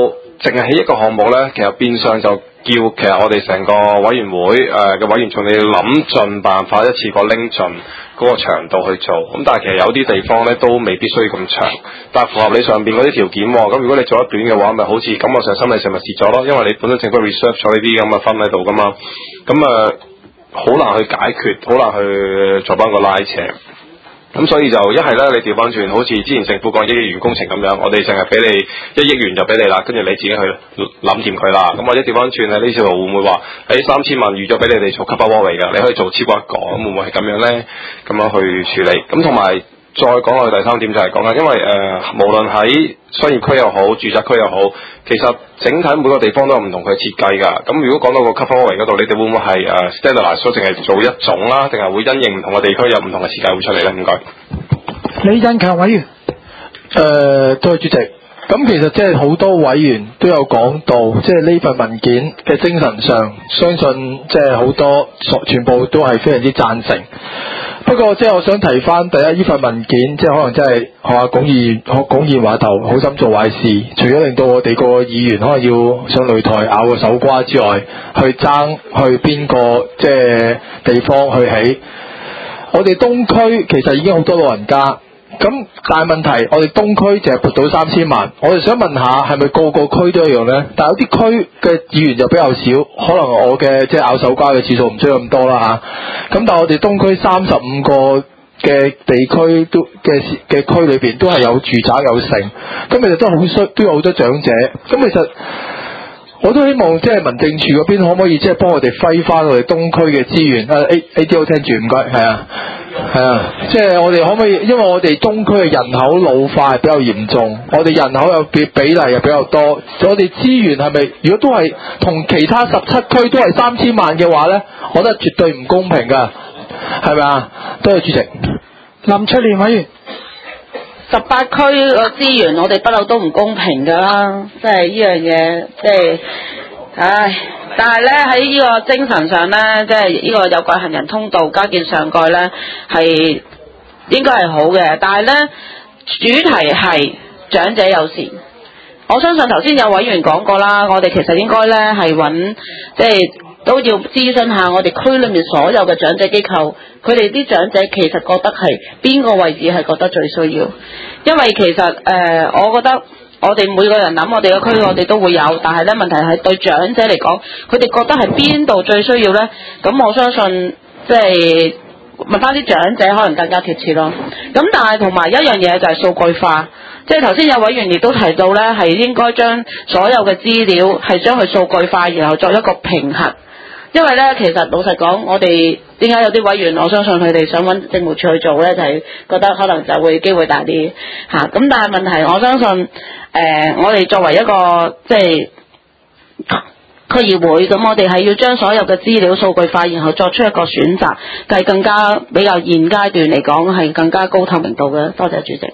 淨係起一個項目咧，其實變相就叫其實我哋成個委員會誒嘅、呃、委員仲要諗盡辦法一次過拎盡嗰個長度去做。咁但係其實有啲地方咧都未必需要咁長，但係符合你上邊嗰啲條件喎。咁如果你做得短嘅話，咪好似感覺上心理上咪蝕咗咯，因為你本身政府 reserve 咗呢啲咁嘅分喺度噶嘛。咁啊好難去解決，好難去做翻個拉扯。咁所以就一係咧，你調翻轉，好似之前政府講一億元工程咁樣，我哋淨係俾你一億元就俾你啦，跟住你自己去諗掂佢啦。咁或者調翻轉咧，呢條路會唔會話喺三千萬預咗俾你哋做 cover walkway 㗎？你可以做超過一個，咁會唔會係咁樣咧？咁樣去處理。咁同埋再講落去第三點就係講緊，因為誒、呃、無論喺商業區又好，住宅區又好，其實整體每個地方都有唔同嘅設計㗎。咁如果講到個 cover walkway 嗰度，你哋會唔會係誒 standardize 咗，淨係做一種啦，定係會因應唔同嘅地區有唔同嘅設計會出嚟咧？唔該。 李振強委員。 誒、呃，多謝主席。咁其實即係好多委員都有講到，即係呢份文件嘅精神上，相信即係好多全部都係非常之贊成。不過即係我想提翻，第一呢份文件即係可能真係學下龔議員，學龔議員話頭，好心做壞事。除咗令到我哋個議員可能要上擂台咬個手瓜之外，去爭去邊個即係地方去起。我哋東區其實已經好多老人家。咁但係問題，我哋東區淨係撥到三千萬，我哋想問下，係咪個個區都一樣呢？但係有啲區嘅議員就比較少，可能我嘅即係咬手瓜嘅次數唔需要咁多啦嚇。咁但係我哋東區三十五個嘅地區都嘅嘅區裏邊都係有住宅有城，咁其實都好需都有好多長者。咁其實我都希望即係民政處嗰邊可唔可以即係幫我哋揮翻我哋東區嘅資源啊 ？A A D O 聽住唔該，係啊。係啊，即係我哋可唔可以？因為我哋東區嘅人口老化係比較嚴重，我哋人口有比比例又比較多，我哋資源係咪？如果都係同其他十七區都係三千萬嘅話呢，我覺得絕對唔公平㗎，係咪啊？多謝主席。 林出年委員。 十八區個資源我哋不嬲都唔公平㗎啦，即係呢樣嘢，即係，唉。但係咧喺呢個精神上咧，即係呢個有蓋行人通道加建上蓋咧，係應該係好嘅。但係咧主題係長者友善，我相信頭先有委員講過啦，我哋其實應該咧係揾即係都要諮詢下我哋區裏面所有嘅長者機構，佢哋啲長者其實覺得係邊個位置係覺得最需要，因為其實誒、呃，我覺得。我哋每個人諗我哋嘅區，我哋都會有，但係咧問題係對長者嚟講，佢哋覺得係邊度最需要咧？咁我相信即係問翻啲長者可能更加貼切咯。咁但係同埋一樣嘢就係數據化，即係頭先有委員亦都提到咧，係應該將所有嘅資料係將佢數據化，然後作一個平衡。因為咧，其實老實講，我哋點解有啲委員，我相信佢哋想揾政務處去做咧，就係、是、覺得可能就會機會大啲嚇。咁、啊、但係問題，我相信誒、呃，我哋作為一個即係區議會，咁我哋係要將所有嘅資料數據化，然後作出一個選擇，係更加比較現階段嚟講係更加高透明度嘅。多謝主席。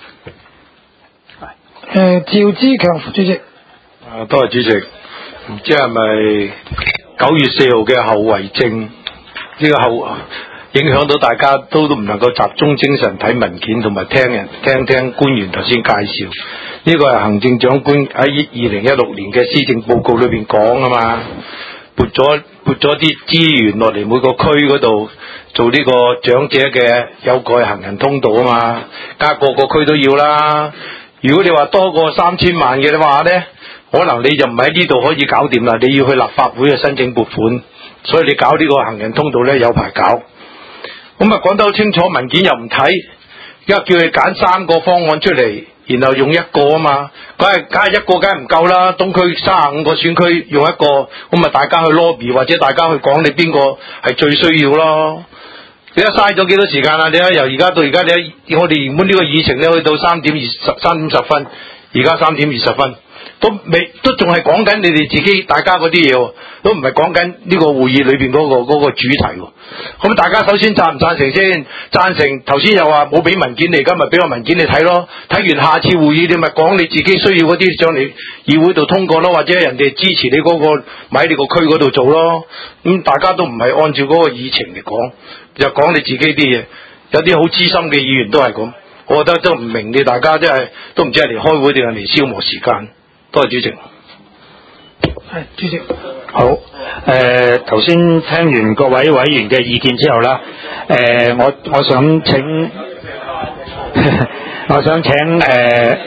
誒，趙志強副主席。 啊，多謝主席。唔知係咪九月四號嘅後遺症？呢、這個後影響到大家都都唔能夠集中精神睇文件，同埋聽人聽聽官員頭先介紹。呢、這個係行政長官喺二零一六年嘅施政報告裏邊講啊嘛，撥咗撥咗啲資源落嚟每個區嗰度做呢個長者嘅有蓋行人通道啊嘛，加個個區都要啦。如果你話多過三千萬嘅話呢，可能你就唔喺呢度可以搞掂啦，你要去立法會去申請撥款，所以你搞呢個行人通道呢，有排搞。咁啊講得好清楚，文件又唔睇，而家叫你揀三個方案出嚟，然後用一個啊嘛，梗係梗係一個梗係唔夠啦。東區三十五個選區用一個，咁啊大家去 lobby 或者大家去講你邊個係最需要咯。你而家嘥咗幾多時間啊？你睇由而家到而家，你我哋原本呢個議程咧去到三點二十三點十分，而家三點二十分。都未都仲係講緊你哋自己大家嗰啲嘢，都唔係講緊呢個會議裏邊嗰、嗰個、嗰個主題。咁大家首先贊唔贊成先？贊成。頭先又話冇俾文件你，而家咪俾個文件你睇咯。睇完下次會議你咪講你自己需要嗰啲上嚟議會度通過咯，或者人哋支持你嗰、嗰個咪喺你個區嗰度做咯。咁大家都唔係按照嗰個議程嚟講，就講你自己啲嘢。有啲好資深嘅議員都係咁，我覺得都唔明你大家真係都唔知係嚟開會定係嚟消磨時間。多謝主席。 係主席。 好，誒頭先聽完各位委員嘅意見之後啦，誒、呃、我我想請，我想請誒、呃、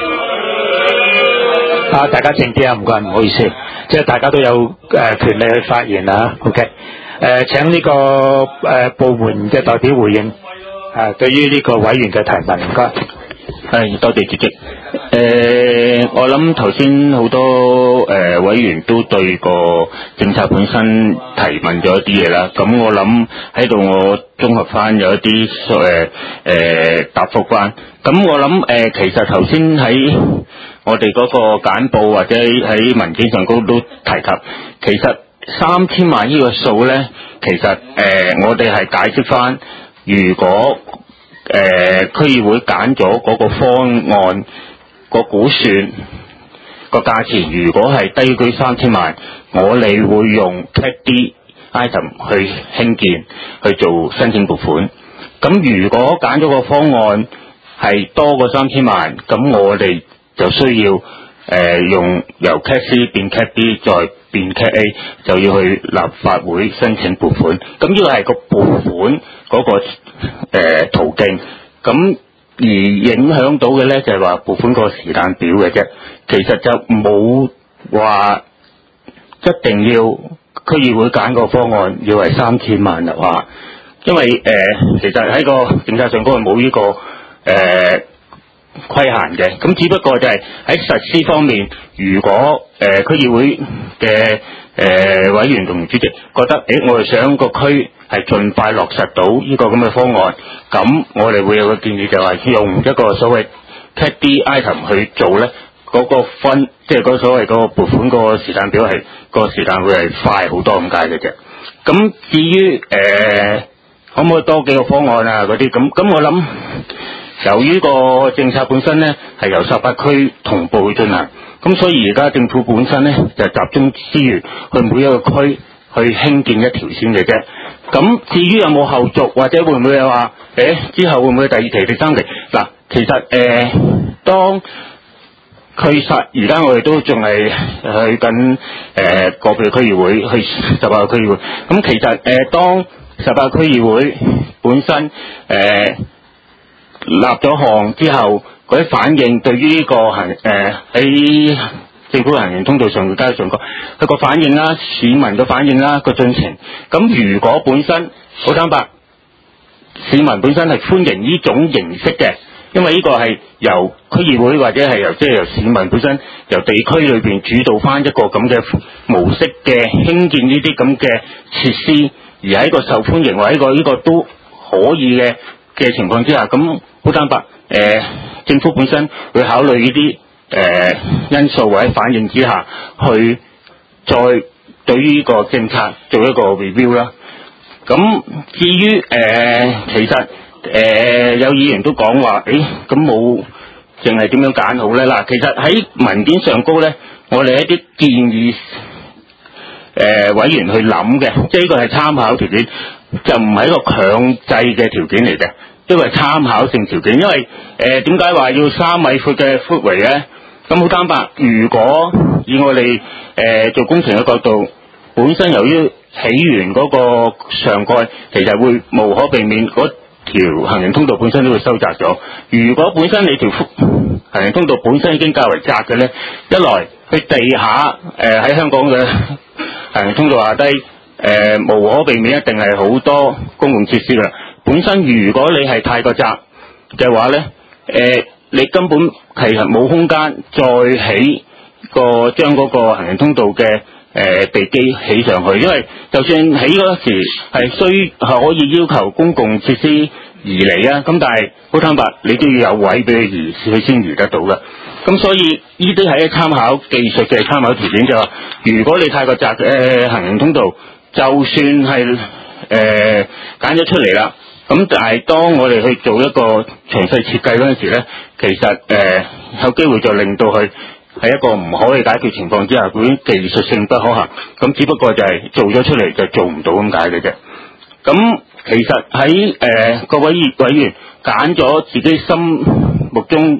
啊大家靜啲啊，唔該，唔好意思，即係大家都有誒、呃、權利去發言啊 ，OK，誒、呃、請呢、這個誒、呃、部門嘅代表回應，誒、呃、對於呢個委員嘅提問，唔該。 係，多謝主席。誒、呃，我諗頭先好多誒、呃、委員都對個政策本身提問咗一啲嘢啦。咁我諗喺度我綜合翻有一啲誒誒答覆翻。咁我諗誒、呃，其實頭先喺我哋嗰個簡報或者喺文件上高都提及，其實三千萬呢個數咧，其實誒、呃、我哋係解釋翻，如果誒、呃、區議會揀咗嗰個方案個估算個價錢，如果係低於三千萬，我哋會用 Cat D item 去興建去做申請撥款。咁如果揀咗個方案係多過三千萬，咁我哋就需要誒、呃、用由 Cat C 變 Cat D 再變 Cat A， 就要去立法會申請撥款。咁呢個係個撥款嗰、那個誒、呃、途徑。咁而影響到嘅咧就係話撥款個時間表嘅啫，其實就冇話一定要區議會揀個方案要係三千萬啊話，因為誒、呃、其實喺個政策上嗰個冇呢個誒、呃、規限嘅，咁只不過就係喺實施方面，如果誒、呃、區議會嘅誒、呃、委員同主席覺得誒我哋想個區係盡快落實到呢個咁嘅方案，咁我哋會有個建議就係用一個所謂 Cat D item 去做咧，嗰、那個分即係嗰所謂嗰個撥款個時間表係、那個時間會係快好多咁解嘅啫。咁至於誒、呃、可唔可以多幾個方案啊嗰啲咁，咁我諗由於個政策本身咧係由十八區同步去進行，咁所以而家政府本身咧就集中資源去每一個區去興建一條線嘅啫。咁至於有冇後續或者會唔會有話誒之後會唔會第二期第三期？嗱，其實誒、呃、當確實而家我哋都仲係去緊誒個別區議會去十八個區議會。咁其實誒、呃、當十八區議會本身誒、呃、立咗項之後，嗰啲反應對於呢個行誒喺政府行人通道上嘅街上個佢個反應啦，市民嘅反應啦，個進程。咁如果本身好坦白，市民本身係歡迎呢種形式嘅，因為呢個係由區議會或者係由即係由市民本身由地區裏邊主導翻一個咁嘅模式嘅興建呢啲咁嘅設施，而喺個受歡迎或者一個呢個都可以嘅嘅情況之下，咁好坦白，誒、呃、政府本身會考慮呢啲。誒、呃、因素或者反應之下，去再對於呢個政策做一個 review 啦。咁至於誒、呃，其實誒、呃、有議員都講話，誒咁冇淨係點樣揀好咧？嗱，其實喺文件上高咧，我哋一啲建議誒、呃、委員去諗嘅，即係呢個係參考條件，就唔係一個強制嘅條件嚟嘅，呢個係參考性條件。因為誒點解話要三米闊嘅 footway 咧？咁好坦白，如果以我哋誒、呃、做工程嘅角度，本身由於起完嗰個上蓋，其實會無可避免嗰條行人通道本身都會收窄咗。如果本身你條行人通道本身已經較為窄嘅咧，一來去地下誒喺、呃、香港嘅行人通道下低誒、呃、無可避免一定係好多公共設施㗎啦。本身如果你係太過窄嘅話咧，誒、呃你根本其實冇空間再起個將嗰個行人通道嘅誒、呃、地基起上去，因為就算起嗰時係需係可以要求公共設施移嚟啊，咁但係好坦白，你都要有位俾佢移，佢先移得到㗎。咁所以呢啲係一參考技術嘅參考條件，就話如果你太過窄嘅、呃、行人通道，就算係誒揀咗出嚟啦。咁但係當我哋去做一個詳細設計嗰陣時咧，其實誒、呃、有機會就令到佢喺一個唔可以解決情況之下，嗰啲技術性不可行，咁只不過就係做咗出嚟就做唔到咁解嘅啫。咁其實喺誒、呃、各位委員揀咗自己心目中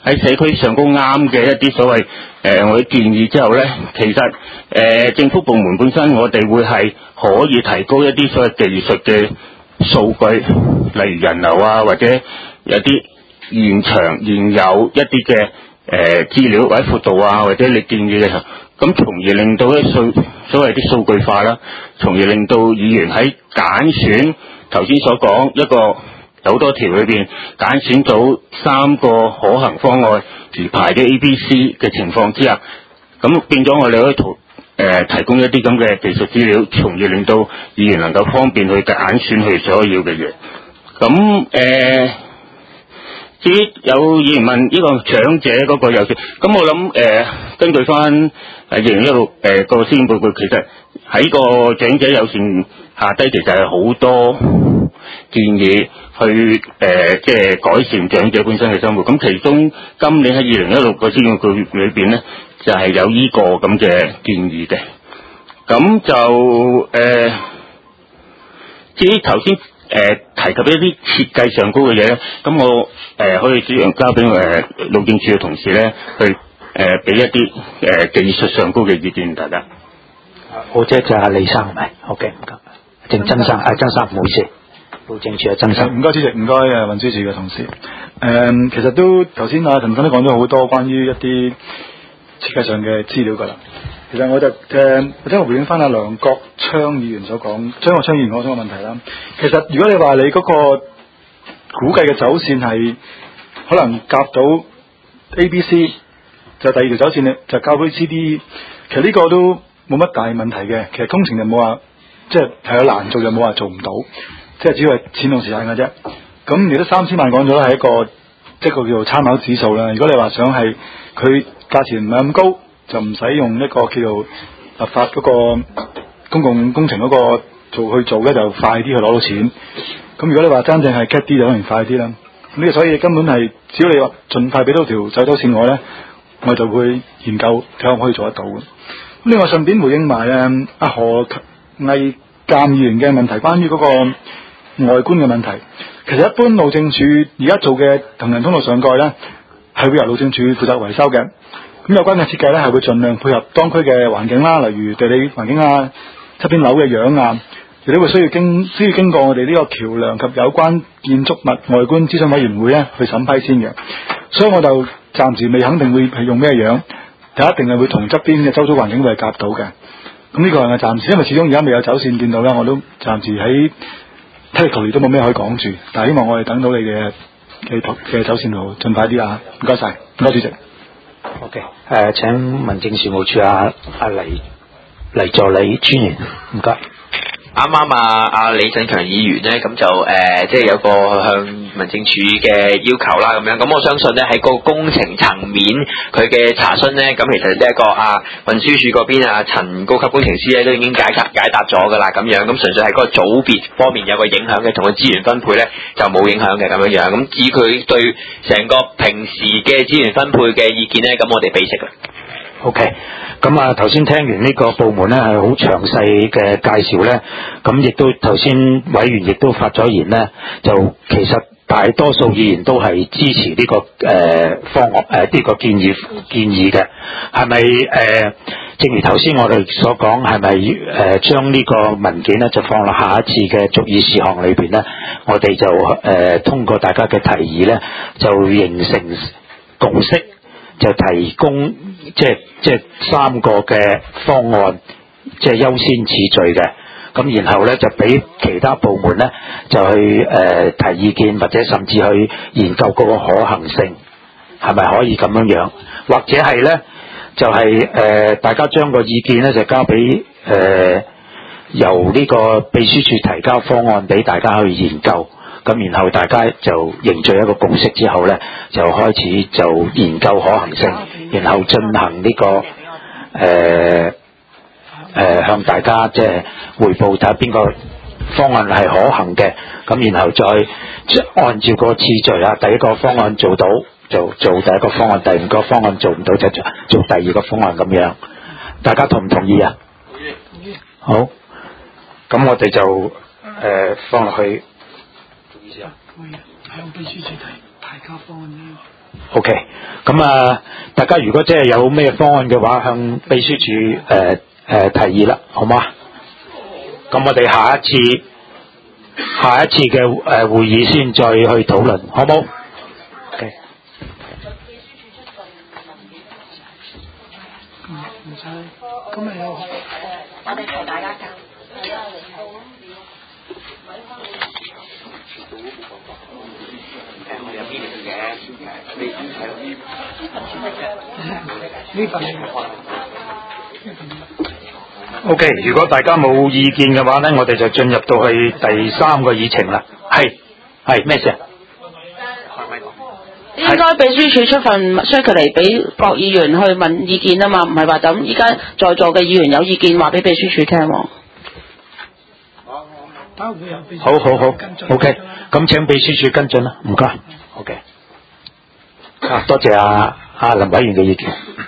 喺社區上高啱嘅一啲所謂誒、呃、我哋建議之後咧，其實誒、呃、政府部門本身我哋會係可以提高一啲所謂技術嘅數據，例如人流啊，或者有啲現場現有一啲嘅誒資料或者輔導啊，或者你建議嘅時候，咁從而令到咧數所謂啲數據化啦，從而令到議員喺揀選頭先所講一個有好多條裏邊揀選到三個可行方案而排嘅 A、B、C 嘅情況之下，咁變咗我哋可以圖誒提供一啲咁嘅技術資料，從而令到議員能夠方便去揀選佢所要嘅嘢。咁誒、呃，至於有議員問呢個長者嗰個有事，咁我諗誒、呃、根據翻誒二零一六誒個施政報告，其實喺個長者友善下低，其實係好多建議去誒、呃、即係改善長者本身嘅生活。咁其中今年喺二零一六個施政報告裏邊咧，就係、是、有呢個咁嘅建議嘅。咁就誒、呃，至於頭先誒提及一啲設計上高嘅嘢咧，咁我誒、呃、可以主要交俾誒路政署嘅同事咧，去誒俾、呃、一啲誒、呃、技術上高嘅意見大家。 好，即係就係李生係咪 ？OK， 唔該。鄭曾生，啊曾生唔好意思，路政署嘅曾生。 唔該主席，唔該誒運輸署嘅同事。誒、嗯，其實都頭先啊陳生都講咗好多關於一啲設計上嘅資料㗎啦。其實我就誒或者我回應翻阿梁國昌議員所講，張國昌議員講咗個問題啦。其實如果你話你嗰個估計嘅走線係可能夾到 A、B、C， 就第二條走線咧就交俾 C、D， 其實呢個都冇乜大問題嘅。其實工程就冇話即係係有難做，就冇話做唔到，即係只係錢同時間嘅啫。咁你都三千萬講咗係一個即係個叫做參考指數啦。如果你話想係佢價錢唔係咁高，就唔使用一個叫做立法嗰個公共工程嗰個做去做咧，就快啲去攞到錢。咁如果你話真正係 cut 啲，就可能快啲啦。咁呢個所以根本係只要你話盡快俾到條走走線我咧，我就會研究睇下可唔可以做得到嘅。咁另外順便回應埋誒阿何毅鑑議員嘅問題，關於嗰個外觀嘅問題。其實一般路政署而家做嘅行人通道上蓋咧，係會由路政署負責維修嘅。咁有關嘅設計咧，係會盡量配合當區嘅環境啦，例如地理環境啊、側邊樓嘅樣啊，亦都會需要經需要經過我哋呢個橋梁及有關建築物外觀諮詢委員會咧去審批先嘅。所以我就暫時未肯定會係用咩樣，但一定係會同側邊嘅周遭環境會係夾到嘅。咁呢個係暫時，因為始終而家未有走線見到啦，我都暫時喺 technical 都冇咩可以講住。但係希望我哋等到你嘅嘅嘅走線路盡快啲啊！唔該晒，唔該主席。 OK， 誒、呃、請民政事務處阿阿黎黎助理專員，唔該。 啱啱啊啊李振強議員咧，咁就誒、呃、即係有個向民政處嘅要求啦，咁樣咁我相信咧喺個工程層面佢嘅查詢咧，咁其實呢一個啊運輸署嗰邊啊陳高級工程師咧都已經解答解答咗噶啦，咁樣咁純粹係嗰個組別方面有個影響嘅，同個資源分配咧就冇影響嘅咁樣樣。咁至於佢對成個平時嘅資源分配嘅意見咧，咁我哋俾息啦。 OK， 咁啊頭先聽完呢個部門咧係好詳細嘅介紹咧，咁亦都頭先委員亦都發咗言咧，就其實大多數議員都係支持呢、這個誒、呃、方案誒呢、呃這個建議建議嘅，係咪誒？正如頭先我哋所講，係咪誒將呢個文件咧就放落下一次嘅逐議事項裏邊咧？我哋就誒、呃、通過大家嘅提議咧，就形成共識。就提供即係即係三個嘅方案，即係優先次序嘅。咁然後咧就俾其他部門咧就去誒、呃、提意見，或者甚至去研究嗰個可行性，係咪可以咁樣樣？或者係咧就係、是、誒、呃、大家將個意見咧就交俾誒、呃、由呢個秘書處提交方案俾大家去研究。咁然後大家就凝聚一個共識之後咧，就開始就研究可行性，然後進行呢、這個誒誒、呃呃、向大家即係彙報睇下邊個方案係可行嘅，咁然後再按照個次序啊，第一個方案做到就做第一個方案，第五個方案做唔到就做做第二個方案咁樣。大家同唔同意啊？好，咁我哋就誒、呃、放落去。會向秘書處提提交方案咧。 OK， 咁啊，大家如果即係有咩方案嘅話，向秘書處誒誒提議啦，好嗎？咁我哋下一次下一次嘅誒、呃、會議先再去討論，好冇 ？OK。 唔使，今日有。 我哋提大家教。 呢份 OK， 如果大家冇意見嘅話咧，我哋就進入到去第三個議程啦。係係咩事啊？ 應該秘書處出份 circular 俾各議員去問意見啊嘛，唔係話咁依家在座嘅議員有意見話俾秘書處聽喎。 好好好 ，OK， 咁請秘書處跟進啦，唔該 ，OK。啊，多謝阿阿林委員嘅意見。